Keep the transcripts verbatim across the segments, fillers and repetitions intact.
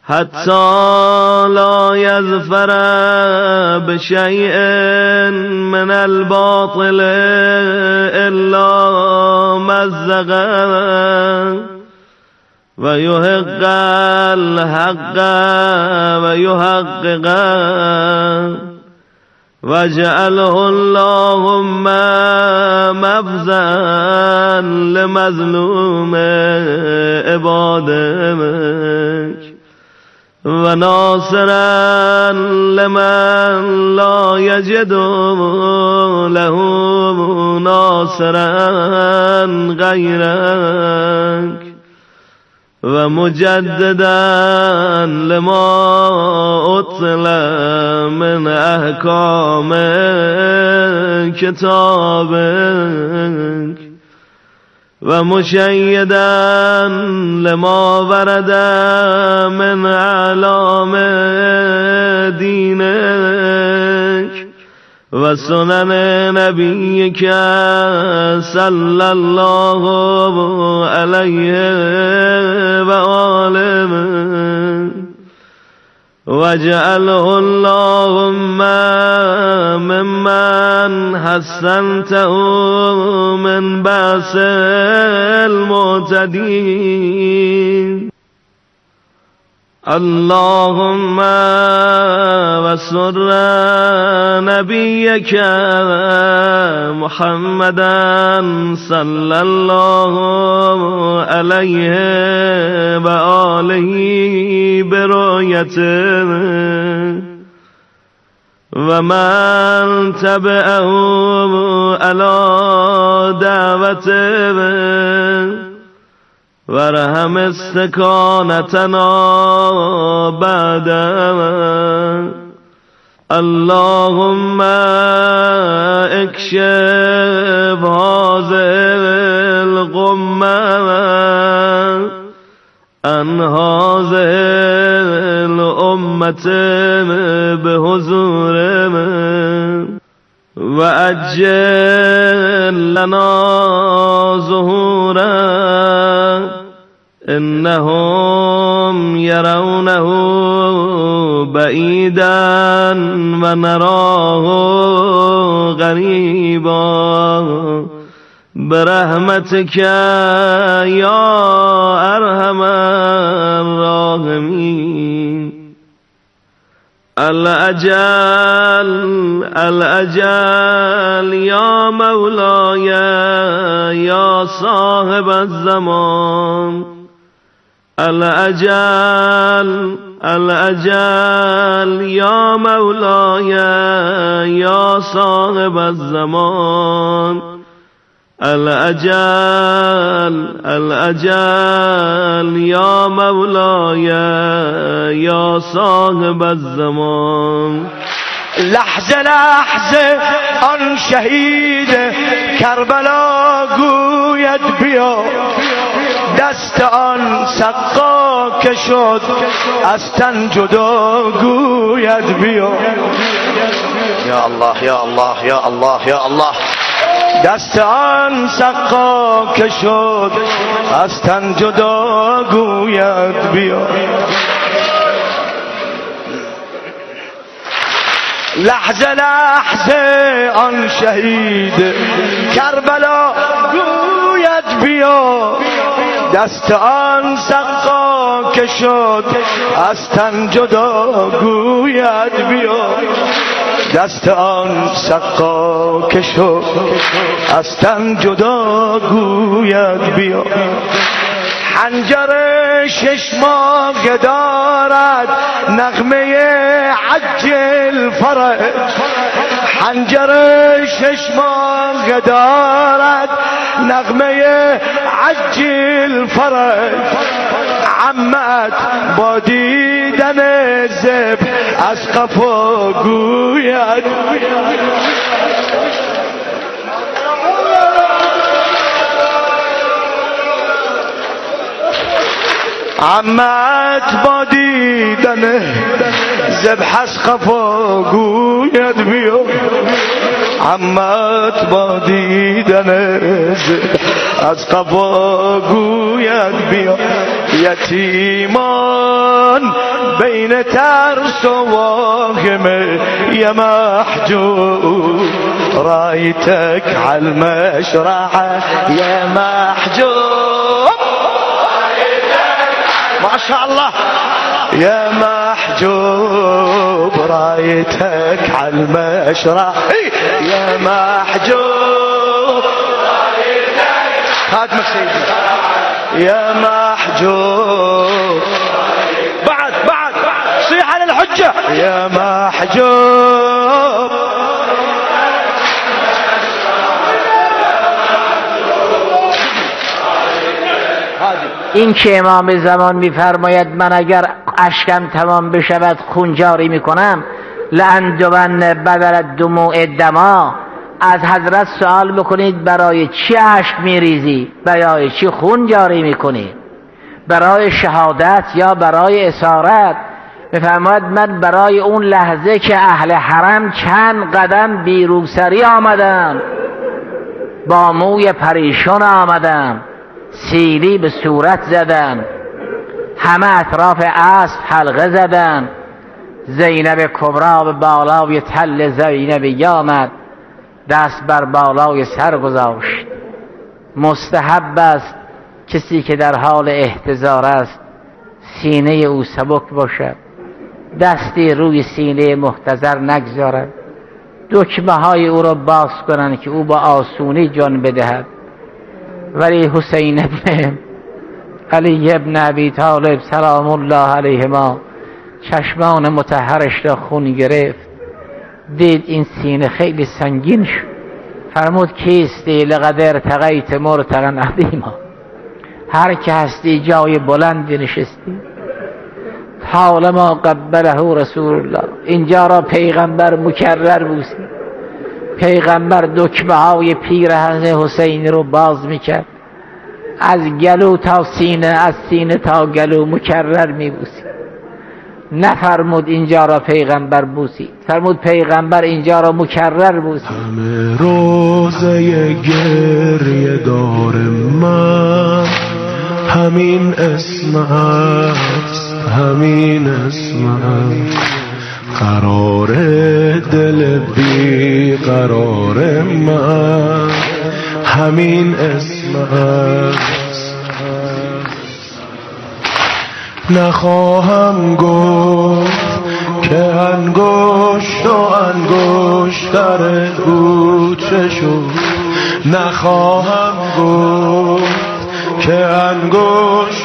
حتی لا یظفر بشیء من الباطل الا مزقه و یحق الحق و یحققه واجعله اللهم مفزعا لمظلوم عبادك و ناصرا لمن لا یجد له ناصرا غیرک و مجددا لما اطل من احکام کتابک و مشیدا لما ورد من اعلام دینک و سنن نبیک صلی الله علیه و آله واجعله اللهم ممن حسنته من بأس المعتدين اللهم وسر نبيك محمدا صلى الله عليه وآله برؤيته ومن تبعه على دعوته وارحم استکانتنا بعد اللهم اکشف هذه الغمة عن هذه الأمة بحضور وأجل لنا ظهورا إنهم يرونه بعيدا ونراه قريبا برحمتك يا أرحم الراحمين الأجل الأجل يا مولاي يا صاحب الزمان الأجل الأجل يا مولاي يا صاحب الزمان الأجل الأجل يا مولاي يا صاحب الزمان لحظه لحظه آن شهید کربلا گوید بیا دست آن سقا که شد از تن جدا گوید بیا یا الله یا الله یا الله یا الله دست آن سقا که شد از تن جدا گوید بیا لحظه لحظه آن شهید کربلا گوید بیا دست آن سقا که شد از تن جدا گوید بیا دست آن سقا که شد از تن جدا گوید بیا حنجر شش ماه دارد نغمه عجل فرج حنجر شش ماه دارد نغمه عجل فرج عمت با دیدن زب از قفا گوید عمت با دیدن ذبح از قفا گوید بیا عمت با دیدن ذبح از قفا گوید بیا یتیمان بین ترس و واهمه يا محجوب رايتك على المشرعة يا محجوب ما شاء الله يا محجوب رايتك على المشرعة يا محجوب خادمك سيدي يا محجوب بعد بعد صيح على الحجة يا محجوب این که امام زمان میفرماید من اگر اشکم تمام بشود خون جاری میکنم لأندون بدل الدموع دما. از حضرت سوال بکنید برای چی اشک میریزی، برای چی خون جاری میکنی، برای شهادت یا برای اسارت؟ میفرماید من برای اون لحظه که اهل حرم چند قدم بی روسری آمدم، با موی پریشان آمدم، سیلی به صورت زدم، همه اطراف اسب حلقه زدم، زینب کبرا به بالای تل زینبی آمد، دست بر بالای سر گذاشت. مستحب است کسی که در حال احتضار است سینه او سبک باشد، دستی روی سینه محتضر نگذارد، دکمه های او را باز کنند که او با آسونی جان بدهد. ولی حسین ابن علی ابن ابی طالب سلام الله علیهما چشمان مطهرش را خون گرفت، دید این سینه خیلی سنگین شد، فرمود کیستی لقد ارتقیت مرتقا عظیما، هر که هستی جای بلندی نشستی. طالما قبله رسول الله، اینجا را پیغمبر مکرر بوسید، پیغمبر دکمه های پیرهن حسین رو باز میکرد، از گلو تا سینه، از سینه تا گلو مکرر میبوسید. نفرمود اینجا را پیغمبر بوسید، فرمود پیغمبر اینجا را مکرر بوسید. همه روزه گریه دار من همین اسم است، همین اسم است، قرار دل بی قرار من همین اسم است. نخواهم گفت که انگشت و انگشتر او چه شد، نخواهم گفت که انگشت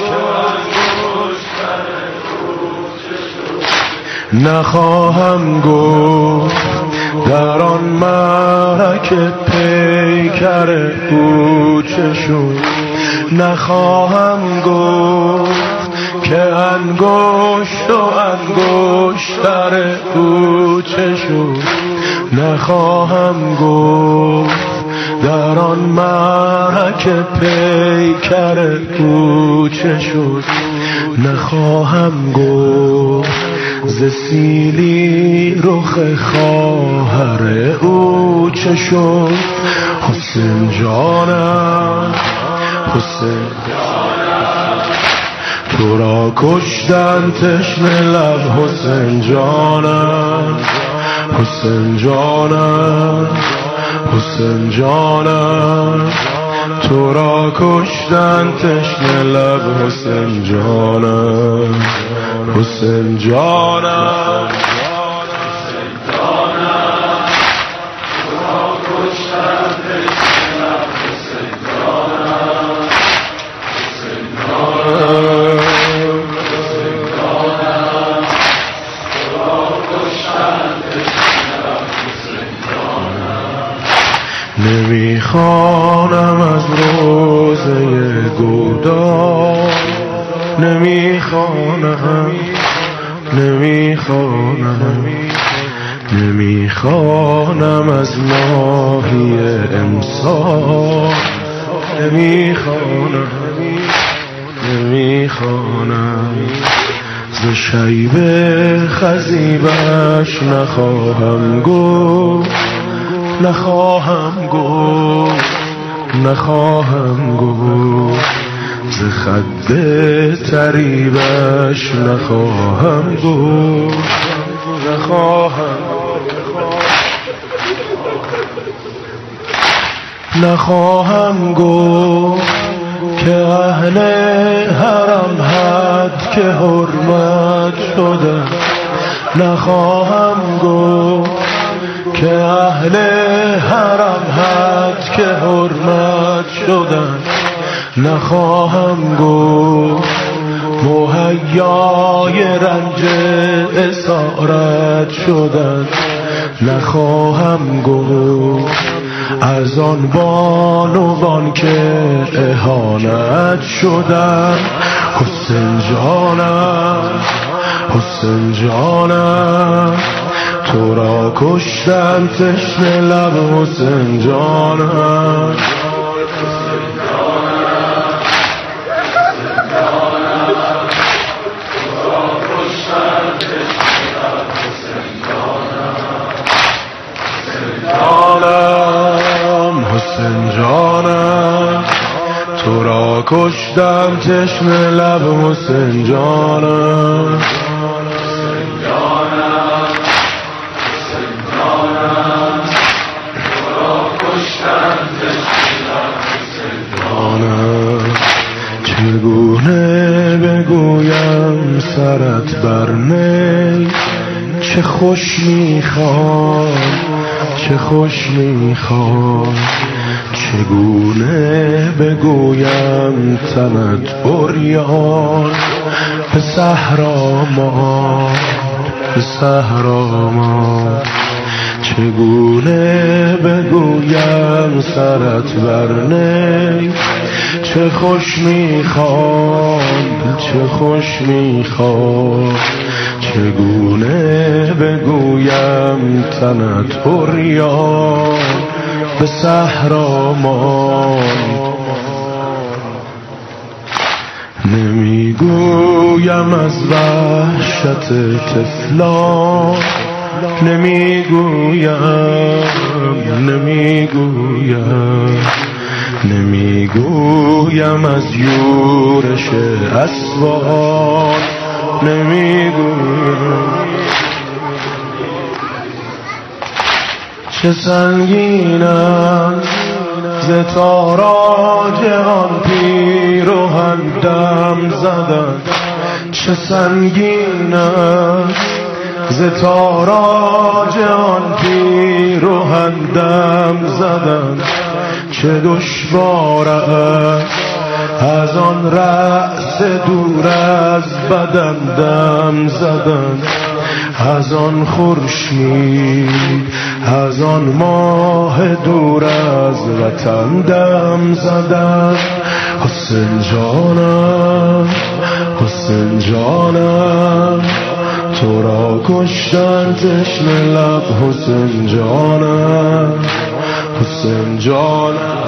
نخواهم گفت در آن مرک پیکر او چه شد، نخواهم گفت که انگشت و انگشتر او چه شد، نخواهم گفت در آن مرک پیکر او چه شد، نخواهم گفت ز سیلی رخ خواهر او چه شد. حسین جانم، حسین تو را کشتن تشنه لب، حسین جانم، حسین جانم، حسین جانم تو را کشتن تشنه لب، حسین جانم، حسین جانم، نمیخوانم از روزه گودار، نمیخوانم، نمیخوانم، نمیخوانم از ماهی امسال، نمیخوانم، نمیخوانم ز شیب خزیبش نخواهم گفت، نخواهم گفت، نخواهم گفت ز خد تریبش نخواهم بود، نخواهم نخواهم گفت که اهل حرم حد که حرمت شده، نخواهم گفت که اهل حرم حد که حرمت شدن، نخواهم گفت مهیای رنج اسارت شدن، نخواهم گفت از آن بانوان که اهانت شدن. حسین جانم، حسین جانم، تو را کشتن تشنه لب. حسین جانم، حسین جانم، تو را کشتم تشنه لب. حسین جانم، چگونه بگویم سرت بر نی، چه خوش میخوام، چه خوش میخوام. چگونه بگویم تنت عریان، به صحرا ما، به صحرا ما. چگونه بگویم سرت بر نی، چه خوش میخوام، چه خوش میخوام. چگونه بگویم تنت عریان، به صحرا ماند. نمیگویم از وحشت طفلان، نمیگویم، نمیگویم، نمیگویم از یورش اسوان، نمیگویم. چه سنگینم ز تاراج آن پیراهن دم زدن، چه سنگینم ز تاراج آن پیراهن دم زدن. چه دشوار است از آن رأس دور از بدن دم زدن، از آن خورشید، از آن ماه دور از وطن دم زدن. حسین جانم، حسین جانم، تو را کشتن تشنه لب. حسین جانم، حسین جانم،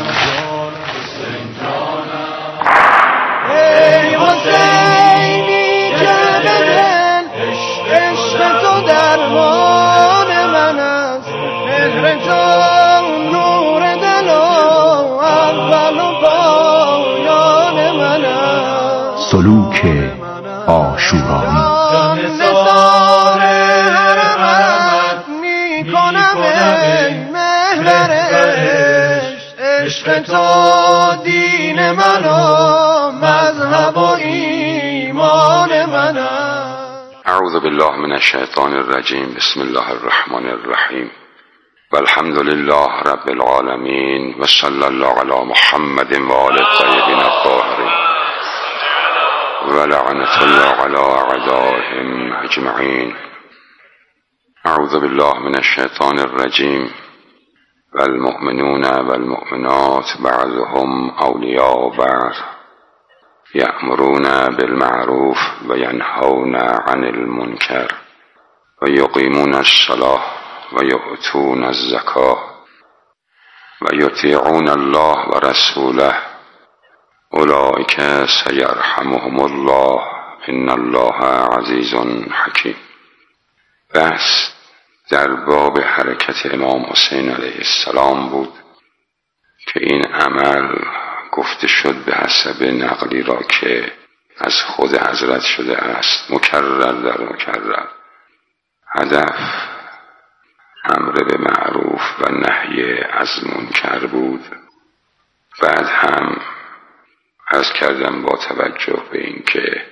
ای حسینی که به دل عشق تو درمان من است، مهر تو نور دل و اول و پایان من است. سلوک عاشورایی نثار حرمت می کنم ای مهر عشق، عشق تو دین من و مذهب و ایمان من است. اعوذ بالله من الشیطان الرجیم. بسم الله الرحمن الرحیم. والحمد لله رب العالمین و صلی الله علی محمد و آل الطیبین الطاهرین و لعنة الله علی اعدائهم اجمعین. اعوذ بالله من الشیطان الرجیم. والمؤمنون والمؤمنات بعضهم اولیاء بعض یأمرون بالمعروف و ینهون عن المنکر و یقیمون الصلاة و یؤتون الزکاة و یطیعون الله و رسوله اولئک سیرحمهم الله ان الله عزیز حکیم. بحث در باب حرکت امام حسین علیه السلام بود که این عمل گفته شد به حسب نقلی را که از خود حضرت شده است مکرر در مکرر. هدف امر به معروف و نهی از منکر بود. بعد هم عرض کردم با توجه به این که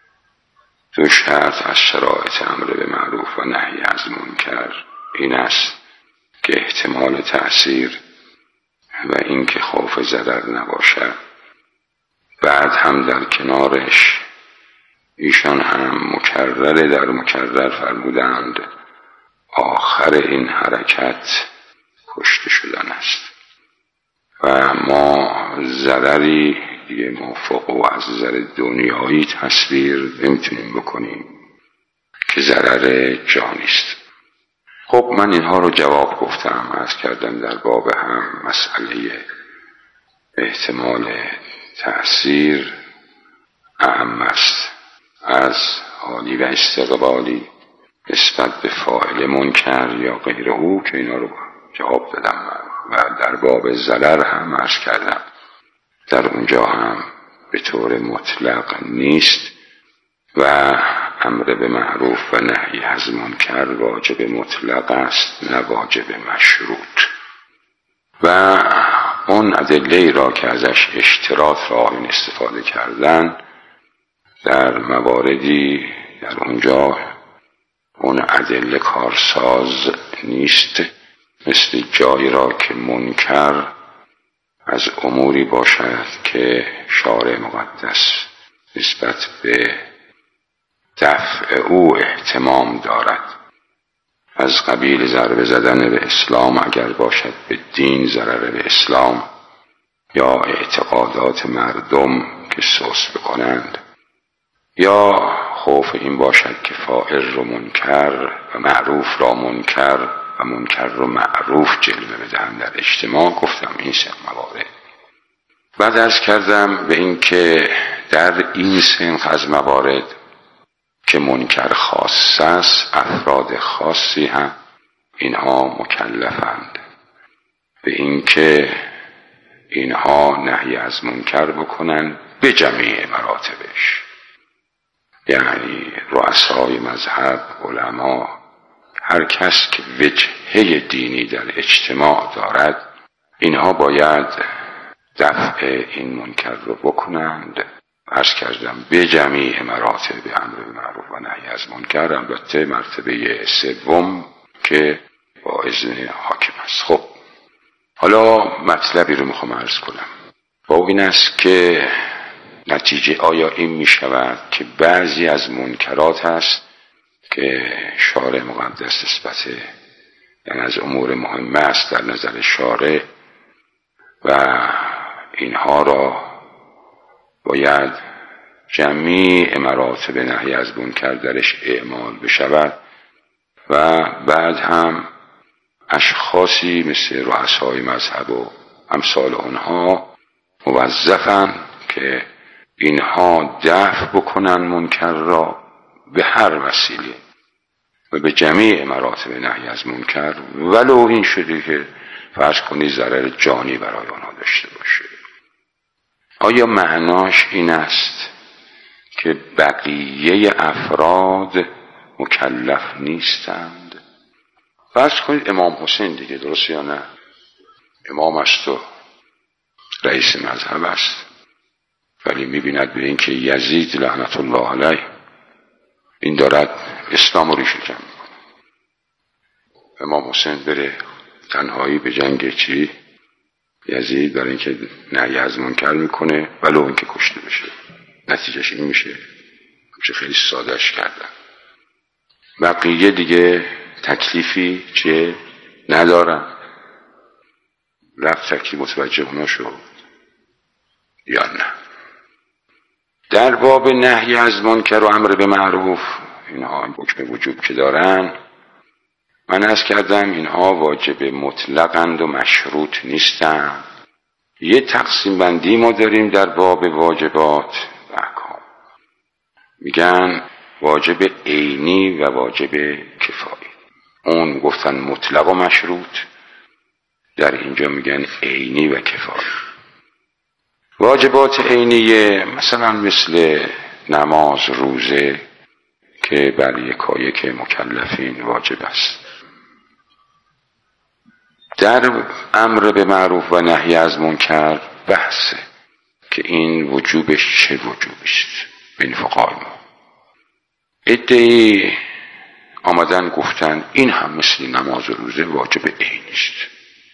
دو شرط از شرایط امر به معروف و نهی از منکر این است که احتمال تأثیر و این که خوف ضرر نباشد. بعد هم در کنارش ایشان هم مکرر در مکرر فرمودند آخر این حرکت کشته شدن است و ما ضرری دیگه موافق و از نظر دنیایی تصویر نمیتونیم بکنیم که ضرر جانی است. خب من اینها رو جواب گفتم. عرض کردم در باب هم مسئله احتمال تأثیر اهم است از حالی و استقبالی نسبت به فاعل منکر یا غیر او که اینا رو جواب دادم و در باب ضرر هم عرض کردم در اونجا هم به طور مطلق نیست و امر به معروف و نهی از منکر واجب مطلق است نه واجب مشروط. و اون ادله را که ازش اشتراط را این استفاده کردن در مواردی در اونجا اون ادله کارساز نیست، مثل جایی را که منکر از اموری باشد که شارع مقدس نسبت به دفع او اهتمام دارد، از قبیل ضربه زدن به اسلام اگر باشد به دین ضرر به اسلام یا اعتقادات مردم که سوس بکنند، یا خوف این باشد که فاعل رو منکر و معروف را منکر و منکر رو معروف جلوه بدهند در اجتماع. گفتم این سه موارد. بعد عرض کردم به این که در این سنخ از موارد که منکر خاص است افراد خاصی هم اینها مکلفند به این که اینها نهی از منکر بکنن به جمیع مراتبش، یعنی رؤسای مذهب، علما، هر کس که وجهه دینی در اجتماع دارد اینها باید دفع این منکر رو بکنند. عرض کردم به جمیع مراتب امر به معروف و نهی از منکر، البته مرتبه سوم که با اذن حاکم است. خب حالا مطلبی رو میخوام عرض کنم با این است که نتیجه آیا این میشود که بعضی از منکرات هست که شارع مقدس نسبت یعنی از امور مهم است در نظر شارع و اینها را باید جمیع مراتب نهی از منکر درش اعمال بشود و بعد هم اشخاصی مثل رؤسای مذهب و امثال اونها موظفن که اینها دفع بکنن منکر را به هر وسیله و به جمیع مراتب نهی از منکر، ولو این شده که فرض کنی ضرر جانی برای آنها داشته باشه. آیا معناش این است که بقیه افراد مکلف نیستند؟ فرض کنید امام حسین دیگه، درست یا نه؟ امام است و رئیس مذهب است، ولی میبیند به این که یزید لعنت الله علیه این دارد اسلام رو ریشه کن میکنه. امام حسین بره تنهایی به جنگ چی؟ یزید، برای اینکه نهی از منکر میکنه ولو اینکه کشته بشه. نتیجهش این میشه. میشه خیلی سادهش کردن. بقیه دیگه تکلیفی چه ندارن. رفت تکلیف متوجه اونا شد یا نه؟ در باب نهی از منکر و امر به معروف اینها حکم وجوب که دارن، من عرض کردم اینها واجب مطلقند و مشروط نیستند. یه تقسیم بندی ما داریم در باب واجبات و احکام، میگن واجب عینی و واجب کفایی. اون گفتن مطلق و مشروط، در اینجا میگن عینی و کفایی. واجبات عینیه مثلا مثل نماز، روزه که بر یکایک مکلفین واجب است. در امر به معروف و نهی از منکر بحثه که این وجوبش چه وجوبی است بین فقهای ما. عده‌ای آمدن گفتن این هم مثل نماز و روزه واجب عینی است.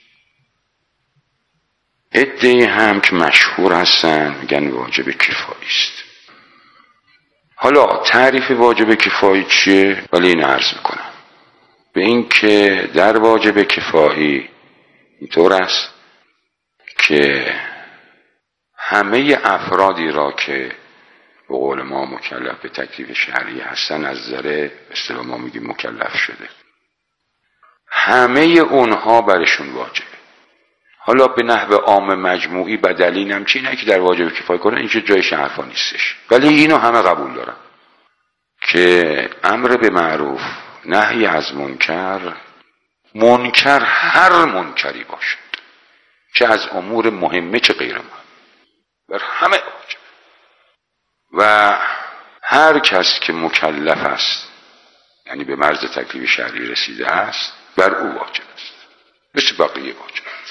عده‌ای هم که مشهور هستن میگن واجب کفایی است. حالا تعریف واجب کفایی چیه؟ ولی این عرض میکنم به این که در واجب کفایی اینطور است که همه افرادی را که به قول ما مکلف به تکلیف شرعی هستن، از نظر اصطلاح ما میگیم مکلف شده، همه اونها برشون واجبه. حالا به نحو عام مجموعی بدلی نمچی نه که در واجب کفایه کنن، اینجا جایش حرفا نیستش، ولی اینو همه قبول دارن که امر به معروف نهی از منکر، منکر هر منکری باشد چه از امور مهمه چه غیر مهم، بر همه واجب و هر کس که مکلف است یعنی به مرز تکلیف شرعی رسیده است بر او واجب است، مثل بقیه واجب است.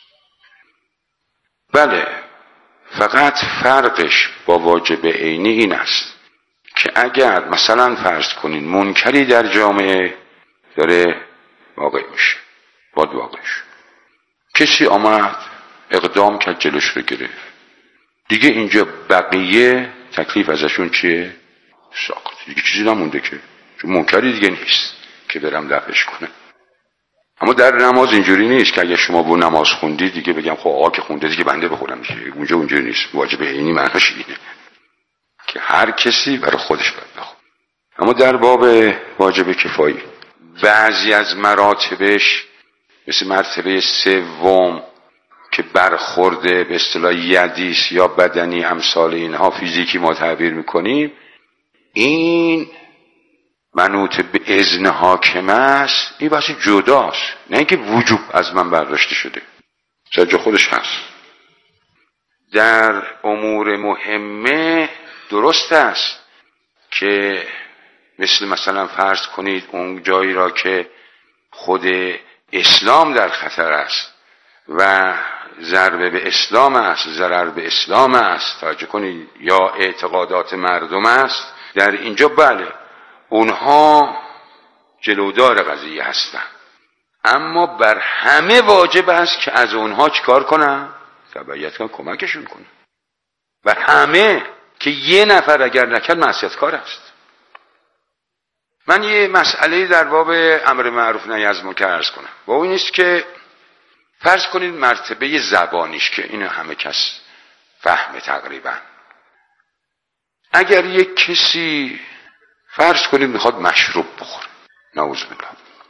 بله، فقط فرقش با واجب عینی این است که اگر مثلا فرض کنین منکری در جامعه داره واقع میشه، باید واقع شد، کسی آمد اقدام کرد جلوش رو گرفت، دیگه اینجا بقیه تکلیف ازشون چیه؟ ساقط، دیگه چیزی نمونده که، چون منکری دیگه نیست که برم دفعش کنه. اما در نماز اینجوری نیست که اگه شما با نماز خوندی دیگه بگم خب آقا که خونده دیگه بنده بخونم دیگه، اونجا اونجوری نیست. واجب عینی معناش اینه که هر کسی برای خودش باید بخونه. اما در باب واجب کفایی بعضی از مراتبش مثل مرتبه سوم که برخورده به اصطلاح یدیس یا بدنی امثال اینها فیزیکی ما تعبیر میکنیم، این منوط به اذن حاکم است، این بحث جداست، نه اینکه وجوب از من برداشته شده، سر خودش هست. در امور مهمه درست است که مثل مثلا فرض کنید اون جایی را که خود اسلام در خطر است و ضربه به اسلام است، ضرر به اسلام است، توجه کنید، یا اعتقادات مردم است، در اینجا بله اونها جلودار قضیه هستن، اما بر همه واجب است که از اونها چیکار کنن؟ تبعیت کنن، کمکشون کنن. بر همه که یه نفر اگر نکرد معصیتکار است. من یه مسئله در باب امر معروف نهی از منکر عرض کنم و اون نیست که فرض کنید مرتبه زبانیش که اینو همه کس فهمه تقریبا. اگر یک کسی فرض کنید میخواد مشروب بخوره، نعوذ بالله،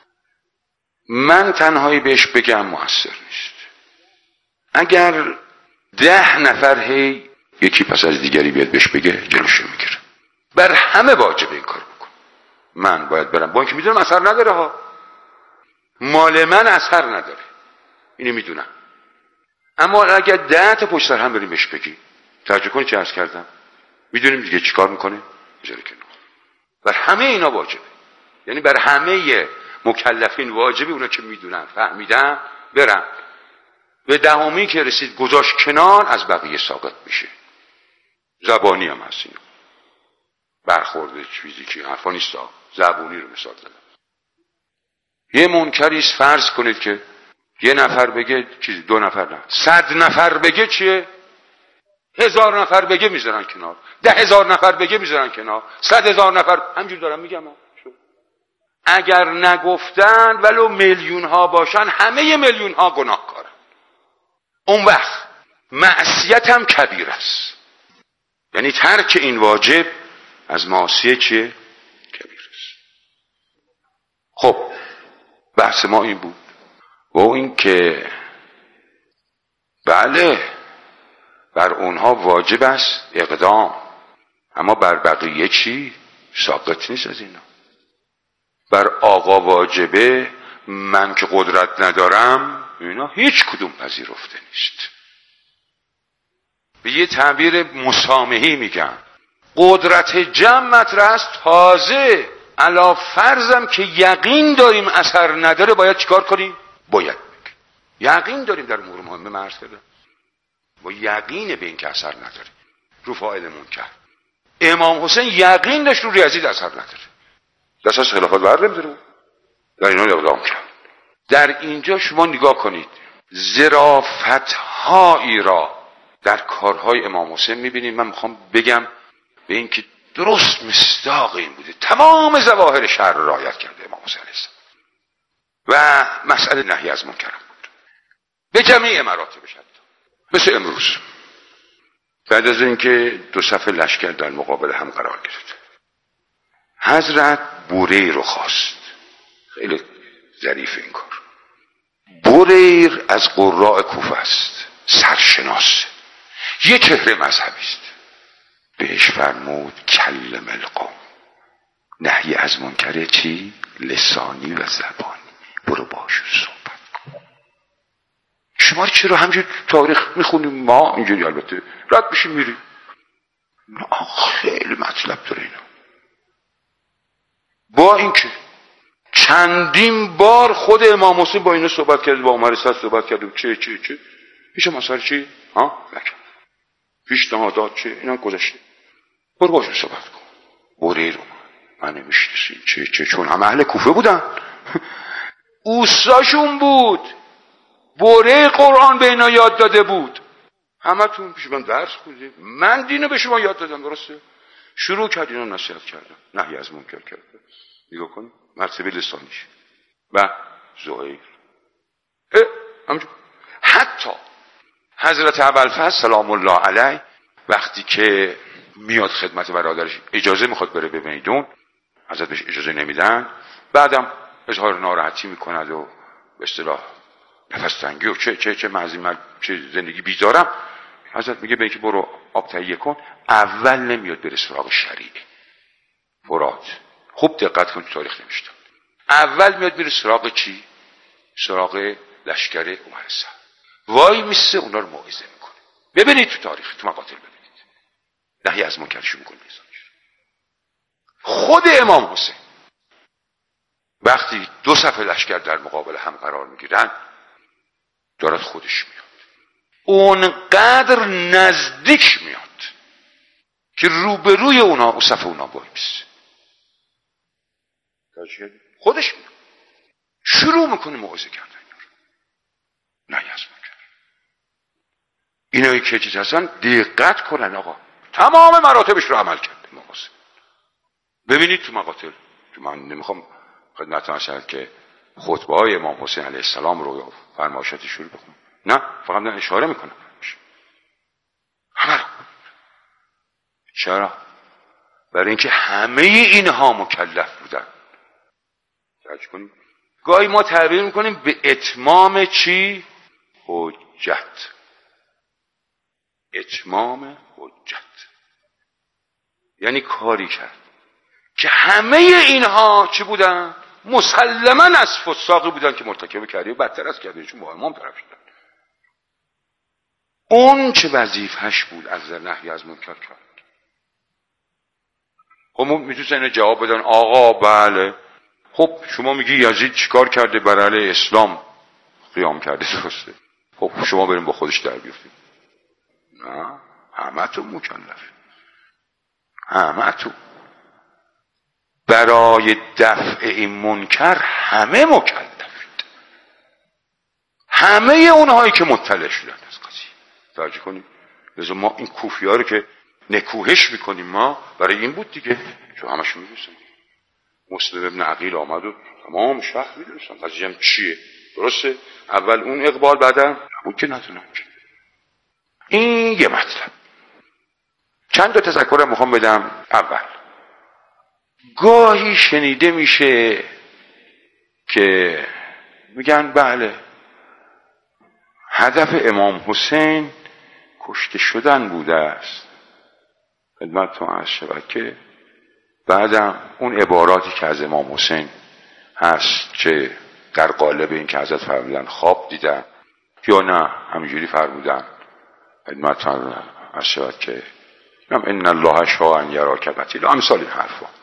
من تنهایی بهش بگم موثر نیست. اگر ده نفر هی یکی پس از دیگری بیاد بهش بگه، جلوشو میگیره. بر همه واجب این کار بکن. من باید برم با اینکه میدونم اثر نداره ها، مال من اثر نداره، اینو میدونم، اما اگر ده تا پشت سر هم بریم بهش بگی، توجه کنید چه عرض کردم، میدونیم دیگه چیکار میکنه، میذاره کنار. بر همه اینا واجبه، یعنی بر همه مکلفین واجبه، اونا که میدونن فهمیدن برن. به دهمی که رسید گذاشت کنار، از بقیه ساقط میشه. زبانی هم هست اینو، برخورده فیزیکی حرفا نیست، زبانی رو مثال زدم. یه منکریست فرض کنید که یه نفر بگه چیزی، دو نفر نه، صد نفر بگه چیه؟ هزار نفر بگه میذارن کنار، ده هزار نفر بگه میذارن کنار، صد هزار نفر، همجور دارم میگم ها. اگر نگفتن ولو میلیون ها باشن، همه میلیون ها گناهکارن. اون وقت معصیت هم کبیر است، یعنی ترک این واجب از معصیه چیه؟ کبیر است. خب بحث ما این بود و این که بله بر اونها واجب است اقدام، اما بر بقیه چی؟ ساقط نیست از اینا. بر آقا واجبه، من که قدرت ندارم، اینا هیچ کدوم پذیرفته نیست. به یه تعبیر مسامحی میگم، قدرت جمع مطرح است. تازه علا فرضم که یقین داریم اثر نداره، باید چیکار کنیم؟ باید بگیم یقین داریم در امور مهمه مرز کردن با یقین به این که اثر نداره رو فاعل منکر. امام حسین یقین داشت رو یزید اثر نداره، دست از خلافت بر نمی‌داره، در اینا اقدام کرد. در اینجا شما نگاه کنید ظرافت هایی را در کارهای امام حسین میبینید. من میخوام بگم به این که درست مصداق این بوده، تمام ظواهر شر را رعایت کرده امام حسین علیه السلام و مسئله نهی از منکر بود به جمیع مراتبش. مثل امروز بعد از اینکه دو صف لشکر در مقابل هم قرار گرفت، حضرت بوریر رو خواست. خیلی ظریف این کار. بوریر از قراء کوفه است، سرشناس، یه چهره مذهبی است. بهش فرمود کلم القوم، نهی از منکر چی؟ لسانی و زبانی، برو باشون صحبت کن. شما چرا همجور تاریخ میخونیم؟ ما اینجوری البته رد بشیم میریم. خیلی مطلب داره اینا. با اینکه چندین بار خود امام حسین با اینا صحبت کرد، با عمر صد صحبت کرد، چه چه چه هیچ مسئله چی ها نکرد، پیشنهادات چه اینا گذاشته. برو باشون صحبت کن. بوریر رو من نمیشناسیم چه چه چون هم اهل کوفه بودن اوستاشون بود. بوریر قرآن به اینا یاد داده بود. همه تون پیش من درس خوندید، من دینو به شما یاد دادم، درسته؟ شروع کرد اینا نصیحت کردن، نهی از منکر کردن. نگاه کن مرتبه لسانیش و زهیر. همجور حتی حضرت ابوالفضل سلام الله علیه وقتی که میاد خدمت برادرش اجازه میخواد بره به میدون، حضرت بهش اجازه نمیدن، بعدم اظهار ناراحتی میکند و به اصطلاح نفس تنگی و چه چه چه معزیم چه زندگی بیزارم. حضرت میگه به اینکه برو آب تهیه کن. اول نمیاد بره سراغ شریعه فرات. خوب دقت کن تو تاریخ نمیشتم. اول میاد میره سراغ چی؟ سراغ لشکر عمر صد. وای میسه اونا رو موعظه میکنه. ببینید تو تاریخ، تو مقاتل ببینید نهی از منکرش میکنه. خود امام حسین وقتی دو صف لشکر در مقابل هم قرار میگیرن دارد خودش میاد، اونقدر نزدیک میاد که روبروی اونا و صف اونا وای میسه. خودش میاد شروع میکنه موعظه کردن نهی از منکر. اینایی که چیز هستن دقت کنن آقا، تمام مراتبش رو عمل کرده امام حسین. ببینید تو مقاتل، تو من نمیخوام خدمتتون عرض که خطبه های امام حسین علیه السلام رو یا فرمایشاتش رو بخونم، نه فقط من اشاره میکنم همه رو. چرا؟ برای اینکه همه اینها مکلف بودن. توجه کنید گاهی ما تعبیر میکنیم به اتمام چی؟ حجت. اتمام حجت یعنی کاری کرد که همه اینها چی بودن؟ مسلما از فساقی بودن که مرتکب کردی و بدتر از کردیشون با امام طرف شدن. اون چه وظیفه‌اش بود از نهی از منکر کرد. خب میتونستن اینو جواب بدن آقا بله خب شما میگی یزید چیکار کرده؟ بر علیه اسلام قیام کرده، درسته؟ خب شما بریم با خودش در بیفتید. نه، همه تو مکلف، همه تو برای دفع این منکر همه مکلفید، همه اونهایی که مطلع شدن از قضیه. توجه کنید لذا ما این کوفی ها رو که نکوهش میکنیم ما برای این بود دیگه، چون همش میدونستن. مسلم ابن عقیل آمد و تمام شهر میدونستن قضیه هم چیه، درسته؟ اول اون اقبال بعدم اون که ندونم. این یه مطلب. چند تا تذکر میخوام بدم. اول گاهی شنیده میشه که میگن بله هدف امام حسین کشته شدن بوده است. خدمتتون عرض شود که بعدم اون عباراتی که از امام حسین هست که در قالب این که حضرت فرمودن خواب دیدن یا نه همینجوری فرمودن، خدمتتون عرض شود که ان الله شاء ان یراک قتیلا، امثال این حرفا.